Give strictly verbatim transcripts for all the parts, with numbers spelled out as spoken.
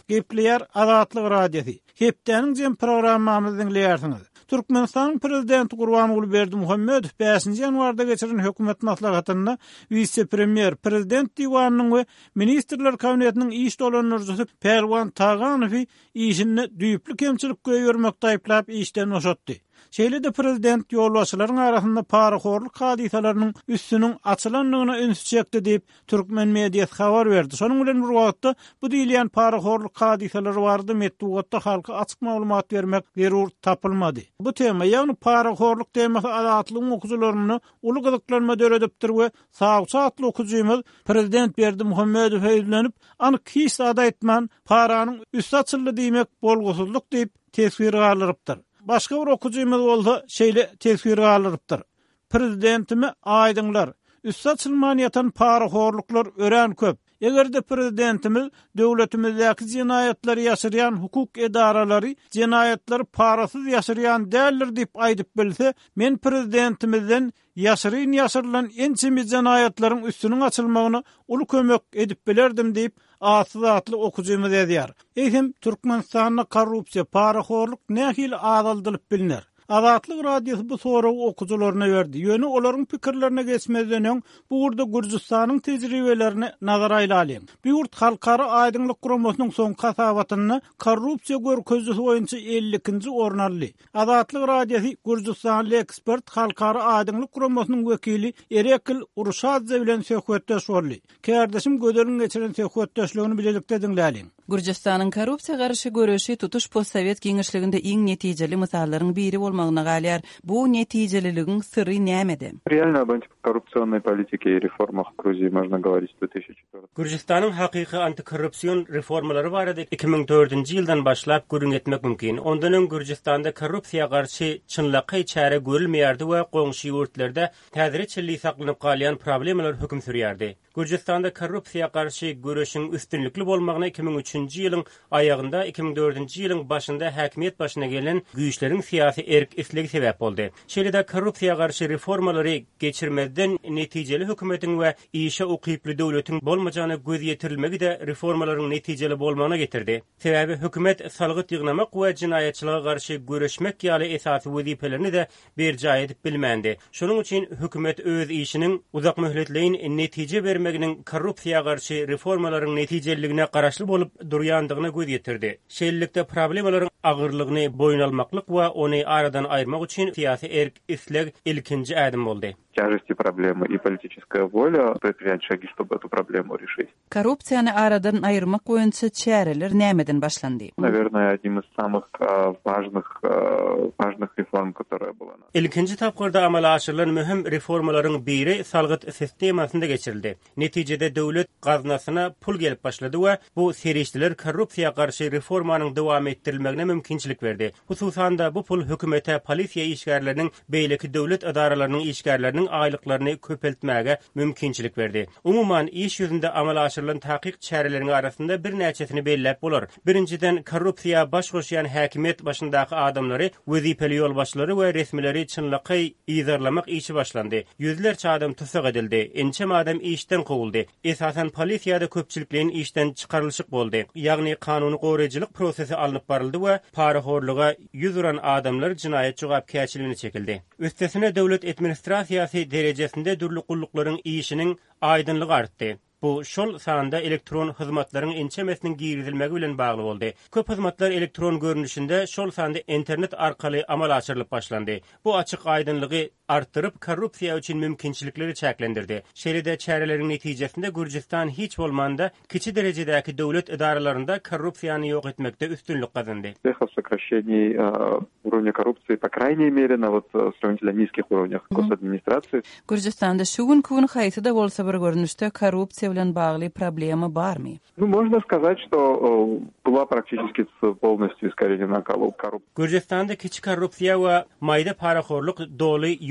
Gepleyer Azatlyk radiosi. Hepdeniň jem programmamyzy dinleýärsiňiz. Türkmenistan prezidenti Gurbanuly Berdimuhammedow beşinji ýanwarda geçiren hökümet maslahatyny vice-premier prezident diwanynyň we ministrler kabinetiniň iş dolanjysy Perwan Taganow işini düýüplük kemçilik görmekde aýplap işden oşatdy. Şeýle de prezident ýolbaşçylaryň arasynda paraxorlyk hadisalarynyň üstüniň açylanlygyna üns çekdi diýip türkmen mediýasy habar berdi. Şonuň bilen bir wagtda bu diýilen paraxorlyk hadisalary bardy, metdugatda halka açyk maglumat bermek zerur tapylmady. Bu tema, ýagny paraxorlyk temasy azatlygyň okuwçylaryny uly gyzyklanma döredipdir we sağçatly okuwçymyz prezident Berdimuhammedow öýlenip, anyk hiç ada etmän paranyň üstü açyldy diýmek bolgusuzlyk diýip tesir galyrypdyr. Başga bir okuwçymyz bolsa şeýle tesir galyrypdyr. Prezidentimi aýdyňlar, üstü açylman ýatan paraxorlyklar ören köp. Egerde prezidentimiz döwletimizdäki jinaýatlary ýaşyrýan hukuk edaralary jinaýatlary parasyz ýaşyrýan däldir diýip aýdyp bilse, men prezidentimizden ýaşyryn ýaşyrylan ençemi jinaýatlaryň üstüniň açylmagyna uly kömek edip bilerdim diýip asy-zatly okuwçymyz edýär. Eýsem Türkmenistanda korrupsiýa, paraxorlyk nähili azaldylyp bilinär. Azatlyk radiosu bu soragy okuwçylaryna berdi. Ýöne olaryň pikirlerine geçmezden öň bu urda Gürjistanyň tejribelerini nazara aýlalyň. Bu urt halkara aýdyňlyk guramasynyň soňky hasabatyny korrupsiýa görkezligi boýunça ellikinji orun aldy. Azatlyk radiosu Gürjistanly ekspert halkara aýdyňlyk guramasynyň wekili Erekil Urşadze bilen söhbetdeş boldy. Kärdeşim göderiň geçiren söhbetdeşligini bilelikde dinläliň. Gürjistanyň korrupsiýa garşy görüşi tutuş postsovet giňişliginde iň netijeli misallaryň biri bolmagyna galýar. Bu netijeliligiň sirri nämede? Реально об антикоррупционной политике и реформах в Грузии можно говорить с две тысячи четвёртого. Gürjistanyň hakyky antikorrupsiýon reformalary barada iki ming dördünji ýyldan başlap görüň etmek mümkin. Ondan öň Gürjistanda korrupsiýa garşy çynlaky çäre görülmeýärdi we goňşy ýurtlarda täziriçli saklanyp galýan problemalar hökm sürýärdi. Gürjistanda korrupsiýa garşy görüşiň üstünlikli bolmagyna iki ming üçünji ýylyň aýagynda iki ming dördünji ýylyň başynda häkimiýet başyna gelen güýçleriň siýasy erk isligi sebäp boldy. Şeýle-de korrupsiýa garşy reformalary geçirmezden netijeli hökümetiň we işe ukyply döwletiň bolmajany göz ýetirilmegi de reformalaryň netijeli bolmagyna getirdi. Sebäbi hökümet salgyt ýygnamak we jinaýatçylyga garşy görüşmek ýaly esasy wezipelerini de berjay edip bilmändi. Şonuň üçin hökümet öz işiniň uzak möhletleýin netije bermeginiň korrupsiýa garşy reformalaryň netijeligine garaşly bolup durýandygyna göz ýetirdi. Şeýlelikde problemalaryň agyrlygyny boýun almaklyk we ony aradan aýyrmak üçin siýasy erk isleg ilkinji adım boldy. Тяжести проблемы и политическая воля предпринять шаги, чтобы эту проблему решить. Korrupsiýany aradan aýyrmak boýunça çäreler nämeden başlandy? Наверное, одним из самых uh, важных uh, важных реформ, которая была. İlkinji tapgyrda amala aşyrylan möhüm reformalaryň biri salgyt sistemasynda geçirildi. Netijede döwlet gaznasyna pul gelip başlady we bu serişdiler korrupsiýa garşy reformanyň dowam etdirilmegine mümkinçilik berdi. Hususan da bu pul hökümete, polisiýa işgärleriniň beýleki döwlet edaralarynyň işgärleriniň aýlyklaryny köpeltmäge mümkinçilik berdi. Umuman iş ýüzünde amala aşyrylan takyk çäreleriň arasynda bir näçesini belläp bolar. Birinciden korrupsiýa baş goşýan häkimiýet başyndaky adamlary, wezipeli ýolbaşçylary we resmileri çynlaky ýyzarlamak işi başlandy. Ýüzlerçe adam tusak edildi. Ençem adam işden gowuldy. Esasen polisiýada köpçilikliň işden çykarylşyk boldy. Ýagny kanuny goraýjylyk prosesi alınıp baryldy we paraxorlyga ýüz uran adamlar jinaýat jogapkärçiligine çekildi. Üstesine döwlet administrasiýasy derejesinde dürli gullukların işinin aydınlığı arttı. Bu şol sanda elektron hyzmatlaryň ençemesiniň girizilmegi bilen bagly boldy. Köp hyzmatlar elektron görnüşinde şol sanda internet arkaly amal açyrylyp başlandy. Bu açyk aydynlygy artdyryp korrupsiýa üçin mümkinçilikleri çäklendirdi. Şeýle-de çäreleriň netijesinde Gürjistan hiç bolmanda kiçi derejedäki döwlet edaralaryna korrupsiýany ýok etmekde üstünlük kazandy. Сокращение уровня коррупции, по крайней мере, на вот сравнительно низких уровнях госадминистрации. Gürjistanda şu gün kun haýsy da bolsa bir görnüşde korrupsiýa bilen bagly problemi barmy? Ну, можно сказать, что была практически полностью искоренена коррупция. Gürjistanda kiçi korrupsiýa we maýda paraxorlyk doly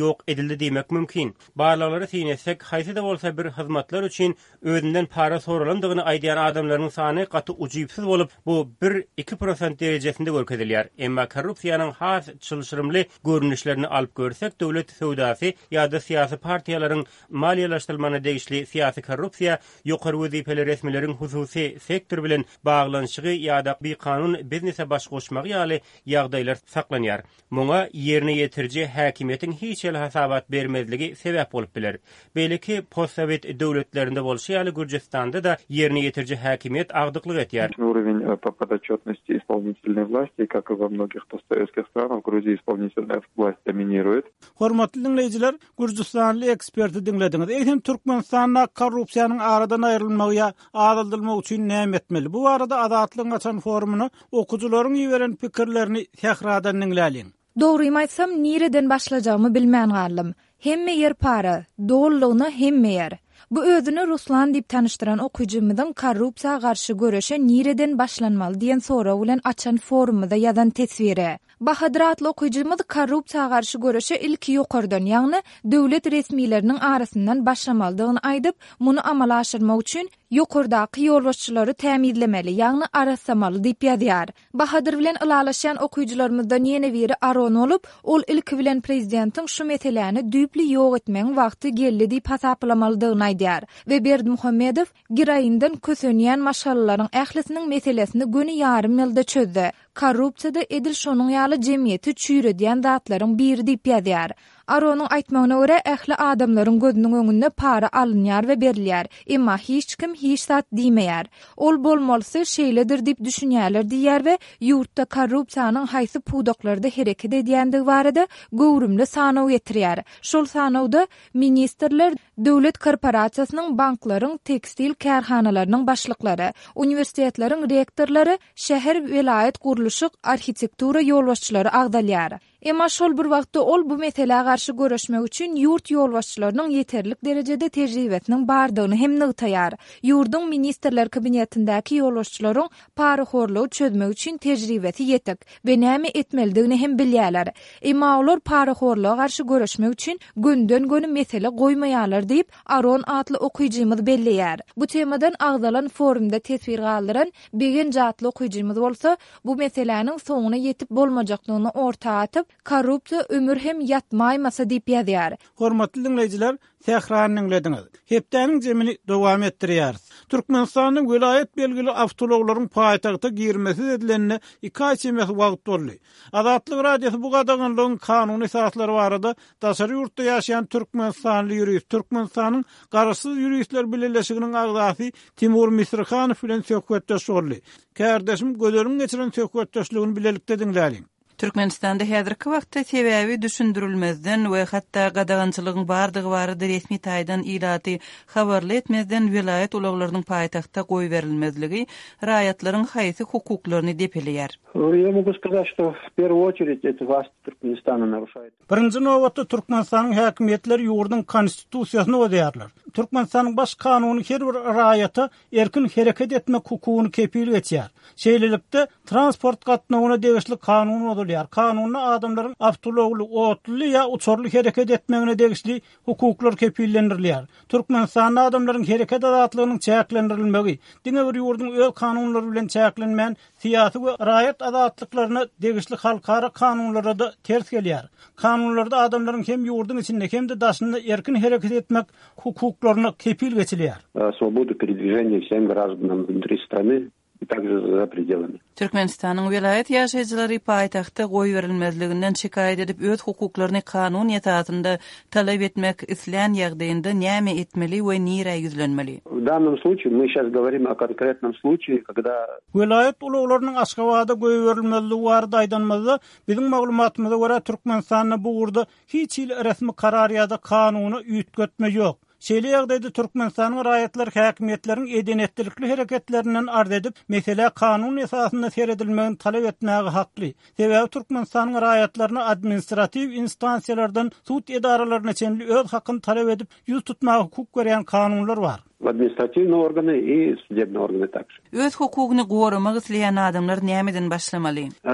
ýok edildi diýmek mümkin. Barlary tiňetsek, haýsy da bolsa bir hyzmatlar üçin özünden para soralandygyny aýdýan adamlaryň sany gaty ujypsyz bolup, bu bir iki prosent derejesinde görkezilýär. Emma korrupsiýanyň has çylşyrymly görnüşlerini alyp görsek, döwlet söwdasy ýa-da syýasy partiýalaryň maliýeleşdirilmegine degişli syýasy korrupsiýa ýokary wezipeli resmileriň hususy sektor bilen baglanyşygy ýa-da bir kanun biznese baş goşmagy ýaly ýagdaýlar saklanýar. Muňa ýerine ýetirji häkimiýetiň hiç el hasabat bermezligi sebäp bolup biler. Belki postsowet döwletlerinde bolşy ýaly Gürjistanda da ýerine ýetirji häkimiýet agdyklyk etýär. Уровень по подотчетности исполнительной власти, как и во многих постсоветских странах, в Грузии исполнительная власть доминирует. Hormatly dinleýijiler, Gürjistanly eksperti dinlediňiz. Eýsem Türkmenistanda korrupsiýanyň aradan aýrylmagy, adaldylmagy üçin näme etmeli? Bu arada adatlygyň açan forumuny okuwçylaryň ýiberen pikirlerini täkrardan dinläliň. Dogry aýtsam, nireden başlajagmy bilmän galym. Hemme yer para, dogrulygyny hemme yer. Bu özüni Ruslan diýip tanıştyran okujymyzyň korrupsiýa garşy görüşe nireden başlanmaly diýen soraw bilen açan forumda ýazan tesviri. Bahadyr atly okujymyz korrupsiýa garşy görüşe ilki ýokardan, ýagny döwlet resmiýetleriniň arasyndan başlamalydygyny aýdyp, muny amala aşyrmak üçin ýokardaky ýolbaşçylary täminlemeli, ýagny arasamaly diýip ýazýar. Bahadyr bilen ılalaşan okujylarymyzdan ýene biri Aron olup, ol ilki bilen prezidentiň şu meseleni düýpli ýok etmeň wagty geldi diýip hasaplamalydygyny aýdýar we Berdimuhammedow giraýyndan kösenýän maşallalaryň ählisiniň meselesini göni ýarym ýylda çözdü. Korrupsiýada edil şonuň ýaly jemgyýeti çüýredýän zatlaryň biri diýip ýazýar. Aronyň aýtmagyna görä ähli adamlaryň gözüniň öňünde para alınýar we berilýär, emma hiç kim hiç zat diýmeýär. Ol bolmalysy şeýledir diýip düşünýärler diýär we ýurtda korrupsiýanyň haýsy pudaklarda hereket edýändigi barada gowrumly sanaw getirýär. Şol sanawda ministrler, döwlet korporasiýasynyň, banklaryň, tekstil kärhanalarynyň başlyklary, universitetleriň rektorlary, şäher welayet guruluşy, arhitektura ýolbaşçylary agdalýar. Emma şol bir wagtda ol bu meselege garşy görüşmek üçin ýurt ýolbaşçylarynyň ýeterlik derejede tejribesiniň bardygyny hem nygtaýar. Ýurdun ministrler kabinetindäki ýolbaşçylaryň para horlugy çözmek üçin tejribesi ýetek we näme etmelidigini hem bilýärler. Emma olar para horlugy garşy görüşmek üçin günden göni mesele goýmaýarlar diýip Aron atly okujymyz belleýär. Bu temadan agdalan forumda tesbir galdyran begen jatly okujymyz bolsa, bu meseleniň soňuna ýetip bolmajaklygyny ortaga atyp, korrupsiýa ömür hem ýatmaýmasa diýip ýazýar. Hormatly dinleýijiler, täkrardan dinlediňiz. Hepdeniň jemini dowam etdirýär. Türkmenistanyň welayet belgili awtologlaryň paýtagta girmesi edilenine iki aý çemek wagt boldy. Adatlyk radiosu bu gadaganlygyň kanuny esaslary barada daşary ýurtda ýaşaýan Türkmenistanly ýürüýüş, Türkmenistanyň garaşsyz ýürüýüşler bileşiginiň agdasy Timur Misrhanow bilen söhbetdeş boldy. Kärdeşim gödörüň geçiren söhbetdeşligini bilelikde dinläliň. Türkmenistanda häzirki wagtda sebäbi düşündirilmezden we hatda gadagançylygyň bardygy barada resmi taýdan ilaty habarly etmezden welayet ulaglarynyň paýtagta goý berilmezligi raýatlaryň haýsy hukuklaryny depelýär. Я могу сказать, что в первую очередь это власть Türkmenistan'ı нарушает. Birinji nowatda Türkmenistanyň häkimetleri ýurdun konstitusiýasyny ödýärler. Türkmenistanyň baş kanuny her bir raýata erkin hereket etmek hukugyny kepil etýär. Şeýlelikde transport gatnawyna degişli kanun ödülýär. Kanunda adamlaryň awtologly, otly ýa uçurly hereket etmegine degişli hukuklar kepillendirilýär. Türkmenistanyň adamlaryň hereket azatlygynyň çäklendirilmegi, diňe bir ýurdun öz kanunlary bilen çäklenmän syýasy we raýat azatlyklaryna degişli halkara kanunlara da ters gelýär. Kanunlarda adamlaryň hem ýurdun içinde hem de daşynda erkin hereket etmek hukuklaryna kepil geçilýär. Свободу передвижения всем гражданам внутри страны и также за пределами. Türkmenistanyň welayet ýaşaýjylary paýtagta goý berilmezliginden şikayet edip öz hukuklaryny kanun ýetadynda talap etmek isleýän ýagdaýynda näme etmeli we nire ýüzlenmeli? В данном случае мы сейчас говорим о конкретном случае, когда welayet ulaglarynyň Aşgabatda goý berilmezligi barada aýdanmazda biziň maglumatymyza görä Türkmenistanyň bu urda hiç il resmi karar ýa-da kanuny ýütgetme ýok. Şeýle ýagdaýda Türkmenistanyň raýatlar häkimetleriň edenetlikli hereketlerinden ard edip, mesele kanun esasynda seredilmegini talap etmäge hakly. Sebäbi Türkmenistanyň raýatlaryna administrativ instansiýalardan sud edaralaryna çenli öz hakyny talap edip, ýüz tutmagy hukuk berýän kanunlar bar. в административные органы и судебные органы также. Öz hukugyny gorumak isleýän adamlar nämeden başlamaly? Раз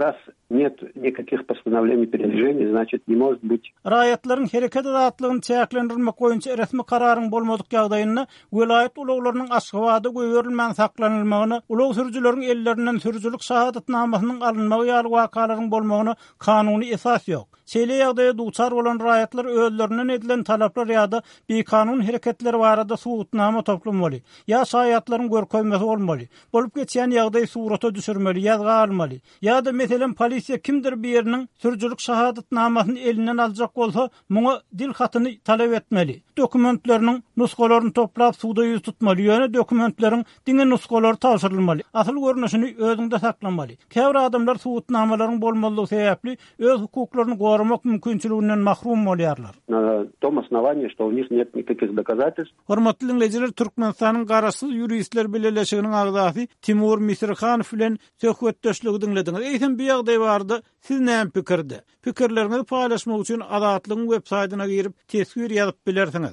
нет никаких постановлений передвижения, значит, не может быть. Raýatlaryň hereket azatlygyny çäklendirmek boýunça resmi kararyň bolmadyk ýagdaýynda welayet ulaglarynyň Aşgabatda göýerilmän saklanylmagyny, ulag sürjüleriň ellerinden sürjülük şahadatnamasynyň alynmagy ýaly wakalaryň bolmagyny kanuny esas ýok. Şeýle ýagdaýda duçar bolan raýatlar özlerinden edilen talaplar ýa-da bekanun hereketleri barada suwutnama toplanmaly. Ya şaýatlaryň görkezmesi bolmaly. Bolup geçýän ýagdaý surata düşürmeli, ýazga almaly. Ýa-da meselen polisiýa kimdir bir ýeriniň sürjülük şahadatnamasyny elinden aljak bolsa, muňa dil hatyny talap etmeli. Dokumentleriniň nuskalaryny toplap suwda ýüz tutmaly. Ýöne dokumentleriň diňe nuskalary tapşyrylmaly. Asyl görnüşini özüňde saklamaly. Käbir adamlar suwutnamalaryň bolmalygy sebäpli öz hukuklaryny goramak mümkinçiliginden mahrum bolýarlar. На том основании, что у них нет никаких доказательств. Hormatly dinleyijiler, Türkmenistanyň garaşsyz ýuristler bileşiginiň agzasy Timur Misirhanow bilen söhbetdeşligi dinlediňiz. Eýsem bu ýagdaý bardy. Siz näme pikirde? Pikirleriňizi paýlaşmak üçin Azatlygyň web saýtyna girip tesbir ýazyp bilersiňiz.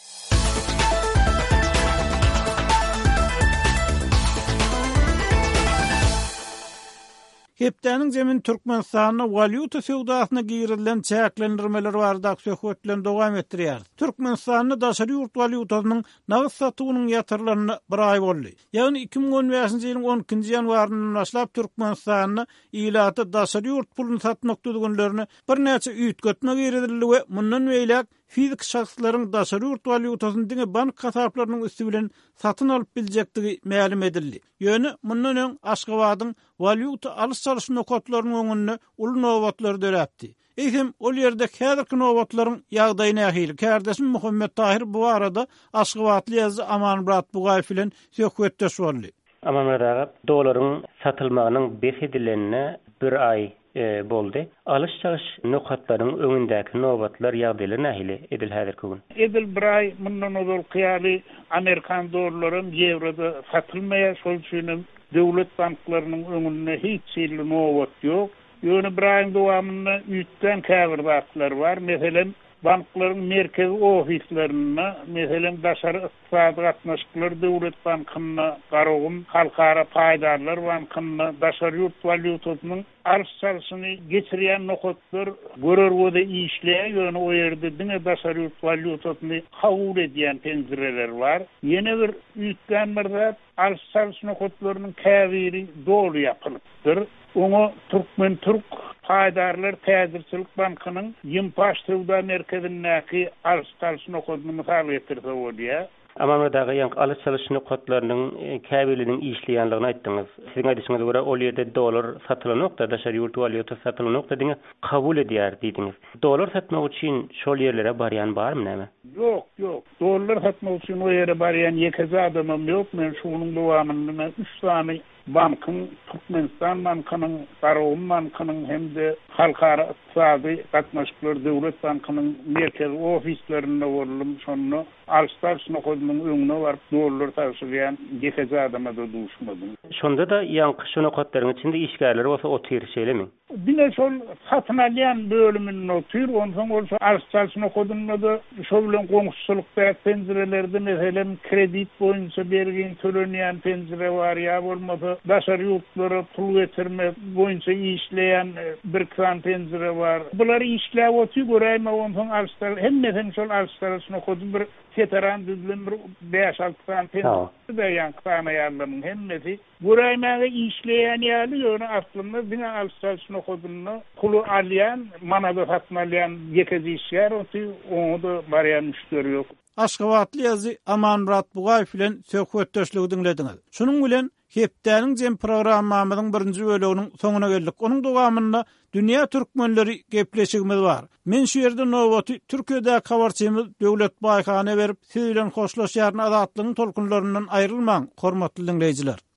Hepdeniň zemin Türkmenistanyň valyuta sowdasyna girilen çäklendirmeler barada söhbetlen dowam etdirýär. Türkmenistanyň daşary ýurt valyutasynyň nagyz satywynyň ýatyrlaryny bir ay boldy. Ýagny iki ming on beşinji ýylyň on ikinji ýanwarynyň başlap Türkmenistanyň ilaty daşary ýurt puluny satmak düzgünlerini bir näçe üýtgetmek eredildi we mundan beýlek fizik şahslaryň daşary ýurt valyutasyny diňe bank hasaplarynyň üstü bilen satyn alyp biljektigi ma'lum edildi. Ýöne mundan öň Aşgabatyň valyuta alys çalyş nokatlarynyň öňünde uly nowatlar döräpdi. Eýsem ol ýerde häzirki nowatlaryň ýagdaýyna ähili. Kardeşim Muhammed Tahir bu arada Aşgabatly ýazgy Amanmurat Bugaýew bilen söhbetdeş boldy. Amanmurat dolaryň satylmagynyň beş edilenine bir ay E, boldy. Alış çalış nokatlaryň öňündäki nowatlar ýagdaýlaryna ähili edil häzirki gün. Edil bir ay mundan ozal kıyaly Amerikan dolarlaryň ýewroda satylmaýa, şol üçin döwlet banklarynyň öňünde hiç ýerli nowat ýok. Ýöne bir aýyň dowamında üýtden käbir wagtlar bar. Meselen banklaryň merkezi ofislerine, meselen daşary ykdysady gatnaşyklar döwlet bankyna garagym, halkara paýdarlar bankyna daşary ýurt valyutasynyň alys çalyşyny geçirýän nokatlar görerwede işleýär, ýöne o ýerde diňe daşary ýurt valyutasyny kabul edýän penzireler bar. Ýene bir üýtden bir zat alys çalyş nokatlarynyň käbiri dolu ýapylypdyr. Onu Türkmen Türk paýdarlar Täzirçilik bankynyň Ýympaş Sowda merkezindäki alys çalyş nokatyny mysal getirse bolýar. Amanmadagy ýa alys çalyş nokatlarynyň käbirliginiň işleýänligini aýtdyňyz. Siziň aýdyşyňyza görä ol ýerde dolar satylanokda, daşary ýurt valyuta satylanokda diňe kabul edýär diýdiňiz. Dolar satmak üçin şol ýerlere barýan barmy näme? Yok, yok. Dolar satmak üçin o ýere barýan ýeke adamam ýok. Men şunyň dowamynda üç sany bankın, Türkmenistan bankının, Garagym bankının hem de halkara ykdysady gatnaşyklar döwlet bankynyň merkez ofislerinde boldum. Şonu alstar nokatynyň öňüne baryp dolar taşıyan ýeke adama da duşmadym. Şonda da ýanky şu nokatlaryň içinde işgärler bolsa otyr şeýlemi? Dine şol satyn alýan bölüminiň otyr, ondan bolsa alstar nokatynyň da şol bilen goňşulykda penjirelerde meselen kredit boýunça bergen tölenýän penjire bar ýa bolmasa daşary ýurtlara pul getirmek boýunça işleýän bir kran penjire bar. Bular işläp otyr göräýme ondan alstar hemmeden şol alstar nokatyny bir veteran düzlüm bir beş altı kran penjire de ýankana ýarlaryň hemmesi göräýmäge işleýän ýaly ýöne aslynda diňe alstar nokatyny pulu alýan, manada satyn alýan ýekezi işler otyr, onu da barýan müşteri ýok. Aşgabatly ýazgy Amanmurat Bugaýew bilen söhbetdeşligi dinlediňiz. Şunuň bilen Hepdeniň jem programmamyzyň birinji bölüginiň soňuna geldik. Onuň dowamynda dünýä türkmenleri gepleşigimiz bar. Men şu ýerde nowaty Türkiýede habarçymyz Döwlet Baýhany berip, siz bilen hoşlaşýaryn Azatlygyň tolkunlaryndan aýrylmaň, hormatly dinleýijiler.